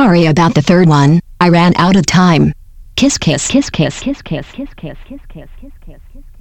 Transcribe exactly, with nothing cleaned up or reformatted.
Sorry about the third one, I ran out of time. Kiss kiss kiss kiss kiss kiss kiss kiss kiss kiss kiss kiss kiss kiss.